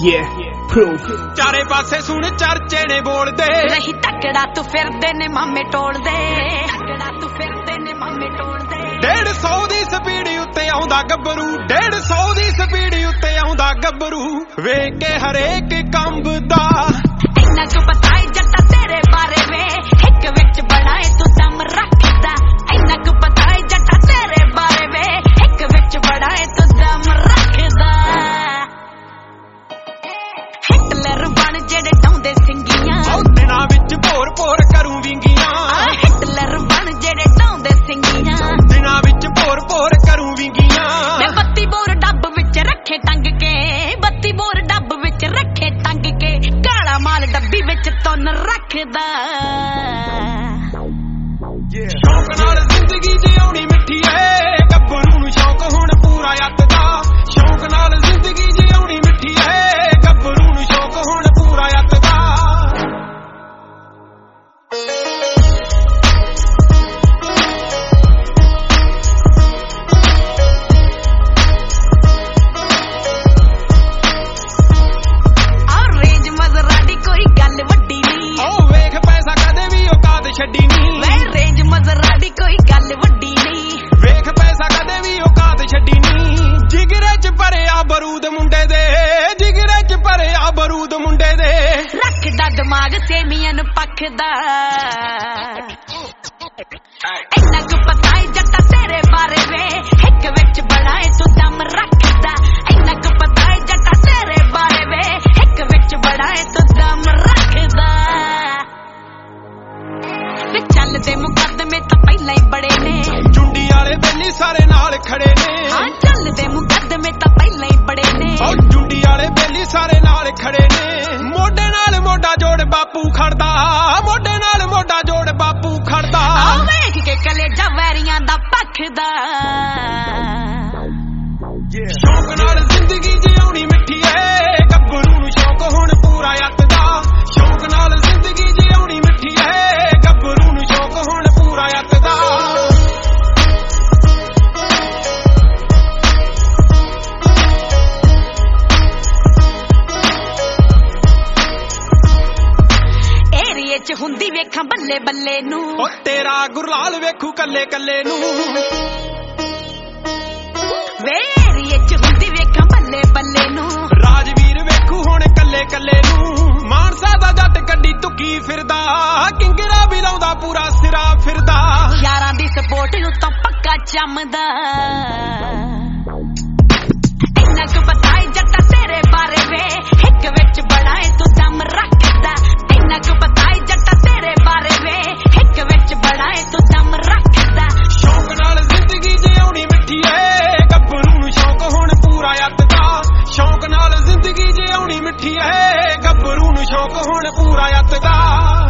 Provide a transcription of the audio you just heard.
proof ਚਾਰੇ ਪਾਸੇ ਸੁਣ ਚਰਚੇ ਨੇ ਬੋਲਦੇ ਰਹੀ ਤਕੜਾ ਤੂੰ ਫਿਰਦੇ ਨੇ ਮਾਮੇ ਟੋਲਦੇ ਤਕੜਾ ਤੂੰ ਫਿਰਦੇ ਨੇ ਮਾਮੇ ਟੋਲਦੇ 150 ਦੀ ਸਪੀਡ ਉੱਤੇ ਆਉਂਦਾ ਗੱਭਰੂ 150 ਦੀ ਸਪੀਡ ਉੱਤੇ ਆਉਂਦਾ ਗੱਭਰੂ ਵੇਖ ਕੇ ਹਰੇਕ ਕੰਬਦਾ ਇੰਨਾ ਕੁ ਪਤਾ ਏ ਜੱਟਾ ਤੇਰੇ ਬਾਰੇ ਵੇ ਇੱਕ ਵਿੱਚ ਬੜਾ ਏ ਤੂੰ ਦਮ ਰੱਖਦਾ ਇੰਨਾ ਕੁ ਪਤਾ ਏ ਜੱਟਾ ਤੇਰੇ ਬਾਰੇ ਵੇ ਇੱਕ ਵਿੱਚ ਬੜਾ ਏ ਤੂੰ ਦਮ ਰੱਖਦਾ ਹਿਟਲਰ ਬਣ ਜਿਹੜੇ ਡਾਉਂਦੇ ਸਿੰਗੀਆਂ ਦਿਨਾਂ ਵਿੱਚ ਭੋਰ ਕਰੂੰ ਵਿੰਗੀਆਂ ਹਿਟਲਰ ਬਣ ਜਿਹੜੇ ਡਾਉਂਦੇ ਸਿੰਗੀਆਂ ਦਿਨਾਂ ਵਿੱਚ ਭੋਰ ਕਰੂੰ ਵਿੰਗੀਆਂ ਮੈਂ 32 ਬੋਰ ਡੱਬ ਵਿੱਚ ਰੱਖੇ ਟੰਗ ਕੇ 32 ਬੋਰ ਡੱਬ ਵਿੱਚ ਰੱਖੇ ਟੰਗ ਕੇ ਕਾਲਾ ਮਾਲ ਡੱਬੀ ਵਿੱਚ ਤੁੰਨ ਰੱਖਦਾ ਸ਼ੌਕ ਨਾਲ ਜ਼ਿੰਦਗੀ ਜਿਉਣੀ ਮਿੱਠੀ ਏ ਗੱਭਰੂ ਨੂੰ ਸ਼ੌਕ ਹੁਣ ਪੂਰਾ ਯੱਤ ਦਾ ਸ਼ੌਕ ਨਾਲ ਜ਼ਿੰਦਗੀ ਜਿਉਣੀ ਮਿੱਠੀ ਏ ਗੱਭਰੂ ਨੂੰ ਸ਼ੌਕ ਹੁਣ ਪੂਰਾ ਯੱਤ ਦਾ ਛੱਡੀ ਨੀ ਵੇ ਰੇਂਜ ਮਜ਼ਰਾ ਦੀ ਕੋਈ ਗੱਲ ਵੱਡੀ ਨਹੀਂ ਵੇਖ ਪੈਸਾ ਕਦੇ ਵੀ ਔਕਾਤ ਛੱਡੀ ਨੀ ਜਿਗਰੇ ਚ ਭਰਿਆ ਬਰੂਦ ਮੁੰਡੇ ਦੇ ਜਿਗਰੇ ਚ ਭਰਿਆ ਬਰੂਦ ਮੁੰਡੇ ਦੇ ਰੱਖਦਾ ਦਿਮਾਗ ਸੇਮੀਆਂ ਨੂੰ ਪੱਖਦਾ ਇੰਨਾ ਕੁ ਪਤਾ ਏ ਜੱਟਾ ਤੇਰੇ ਬਾਰੇ ਵੇ ਇੱਕ ਵਿੱਚ ਬੜਾ ਏ ਤੂੰ ਦਮ ਰੱਖਦਾ ਇੰਨਾ ਕੁ ਪਤਾ ਏ ਜੱਟਾ ਤੇਰੇ ਬਾਰੇ ਵੇ ਇੱਕ ਵਿੱਚ ਬੜਾ ਏ ਤੂੰ ਦਮ ਰੱਖਦਾ ਵੇ ਚੱਲਦੇ ਮੁਕੱਦਮੇ ਤਾਂ ਪਹਿਲਾਂ ਹੀ ਬੜੇ ਨੇ ਚੁੰਡੀ ਵਾਲੇ ਬੇਲੀ ਸਾਰੇ ਨਾਲ ਖੜੇ ਨੇ ਹਾਂ ਚੱਲਦੇ ਮੁਕੱਦਮੇ ਤਾਂ ਪਹਿਲਾਂ ਹੀ ਬੜੇ ਨੇ ਚੁੰਡੀ ਵਾਲੇ ਬੇਲੀ ਸਾਰੇ ਨਾਲ ਖੜੇ ਨੇ ਮੋਢੇ ਨਾਲ ਮੋਢਾ ਜੋੜ ਬਾਪੂ ਖੜਦਾ ਮੋਢੇ ਨਾਲ ਮੋਢਾ ਜੋੜ ਬਾਪੂ ਖੜਦਾ ਆ ਵੇਖ ਕੇ ਕਲੇਜਾ ਵੈਰੀਆਂ ਦਾ ਪੱਖਦਾ ਸ਼ੌਕ ਨਾਲ ਜ਼ਿੰਦਗੀ ਜਿਉਣੀ ਮਿੱਠੀ ਏ ਗੱਭਰੂ ਨੂੰ ਸ਼ੌਕ ਹੁਣ ਪੂਰਾ ਯੱਤ ਦਾ ਸ਼ੌਕ ਨਾਲ ਜ਼ਿੰਦਗੀ ਜਿਉਣੀ ਮਿੱਠੀ ਏ ਗੱਭਰੂ ਨੂੰ ਸ਼ੌਕ ਹੁਣ ਪੂਰਾ ਯੱਤ ਦਾ ਏਰੀਏ ਚ ਹੁੰਦੀ ਵੇਖਾਂ ਬੱਲੇ ਬੱਲੇ ਨੂੰ ਓ ਤੇਰਾ ਗੁਰਲਾਲ ਵੇਖੂ ਕੱਲੇ ਕੱਲੇ ਨੂੰ ਵੇ ਏਰੀਏ ਚ ਹੁੰਦੀ ਵੇਖਾਂ ਬੱਲੇ ਬੱਲੇ ਨੂੰ ਰਾਜਵੀਰ ਵੇਖੂ ਹੁਣ ਕੱਲੇ ਕੱਲੇ ਨੂੰ ਮਾਨਸਾ ਦਾ ਜੱਟ ਕੱਢੀ ਤੁਕੀ ਫਿਰਦਾ ਕਿੰਗਰਾ ਵੀ ਲਾਉਂਦਾ ਪੂਰਾ ਸਿਰਾ ਫਿਰਦਾ ਯਾਰਾਂ ਦੀ ਸਪੋਰਟ ਉੱਤੋਂ ਪੱਕਾ ਚੰਮਦਾ ਇੰਨਾ ਕੁ ਪਤਾ ਏ ਜੱਟਾ ਤੇਰੇ ਬਾਰੇ ਵੇ ਇੱਕ ਵਿੱਚ ਬੜਾ ਏ ਤੂੰ ਦਮ ਰੱਖਦਾ ਇੰਨਾ ਕੁ ਪਤਾ ਏ ਜੱਟਾ ਤੇਰੇ ਬਾਰੇ ਵੇ ਇੱਕ ਵਿੱਚ ਬੜਾ ਏ ਤੂੰ ਦਮ ਰੱਖਦਾ ਸ਼ੌਕ ਨਾਲ ਜ਼ਿੰਦਗੀ ਜਿਉਣੀ ਮਿੱਠੀ ਏ ਗੱਭਰੂ ਨੂੰ ਸ਼ੌਕ ਹੁਣ ਪੂਰਾ ਯੱਤ ਦਾ ਸ਼ੌਕ ਨਾਲ ਜ਼ਿੰਦਗੀ ਜਿਉਣੀ ਮਿੱਠੀ ਏ ਗੱਭਰੂ ਨੂੰ ਸ਼ੌਕ ਹੁਣ ਪੂਰਾ ਯੱਤ ਦਾ